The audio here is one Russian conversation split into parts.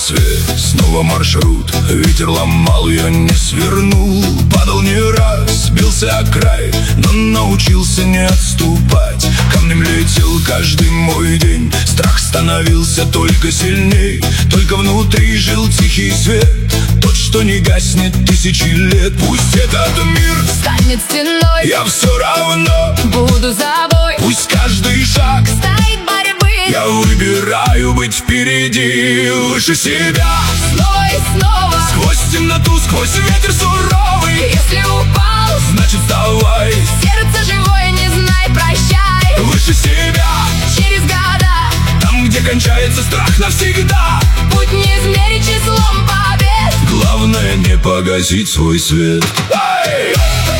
рассвет, снова маршрут. Ветер ломал, я не свернул. Падал не раз, бился о край, но научился не отступать. Камнем летел каждый мой день, страх становился только сильней. Только внутри жил тихий свет, тот, что не гаснет тысячи лет. Пусть этот мир станет стеной, я все равно буду за собой. Пусть каждый шаг стоит борьбы, я выбираю быть впереди, выше себя. Снова и снова, сквозь темноту, сквозь ветер суровый. Если упал, значит вставай. Сердце живое, не знай, прощай. Выше себя, через года, там, где кончается страх навсегда. Путь не измерить числом побед. Главное не погасить свой свет. Ай!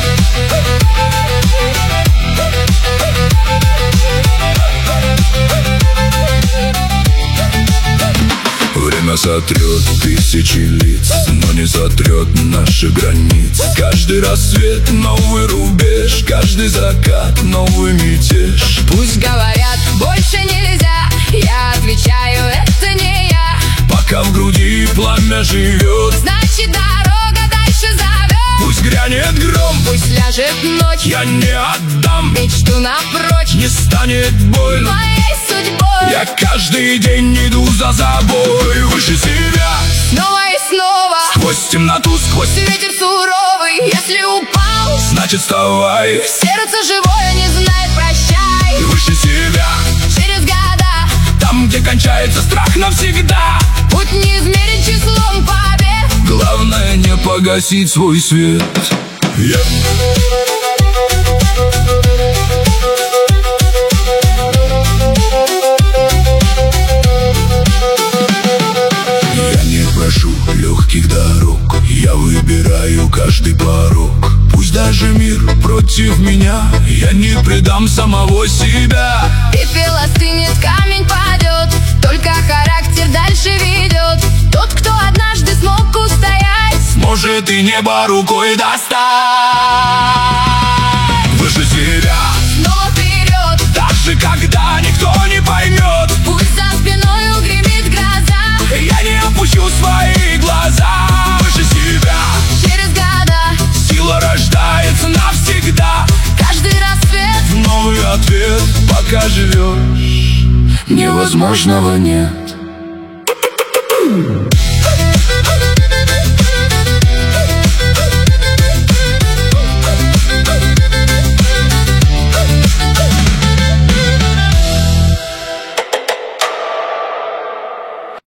Время сотрет тысячи лиц, но не сотрет наши границ. Каждый рассвет новый рубеж, каждый закат новый мятеж. Пусть говорят, больше нельзя, я отвечаю, это не я. Пока в груди пламя живет, значит дорога дальше зовет. Пусть грянет гром, пусть ляжет ночь, я не отдам мечту напрочь. Не станет больно моей судьбой, я каждый день иду за собой. Выше себя, снова и снова, сквозь темноту, сквозь ветер суровый. Если упал, значит вставай. Сердце живое, не знает, прощай. Выше себя, через года, там, где кончается страх навсегда. Путь не измерить числом побед. Главное не погасить свой свет. Я не прошу легких дорог, я выбираю каждый порог. Пусть даже мир против меня, я не предам самого себя. Пепел остынет, камень падет, только характер дальше ведет. Тот, кто однажды смог устоять, может и небо рукой достать. Выше себя, снова вперед, даже когда никто не поймет. пусть за спиной угремит гроза, я не опущу свои глаза. Выше себя, через года, сила рождается навсегда. каждый рассвет Новый ответ, пока живешь, невозможного нет.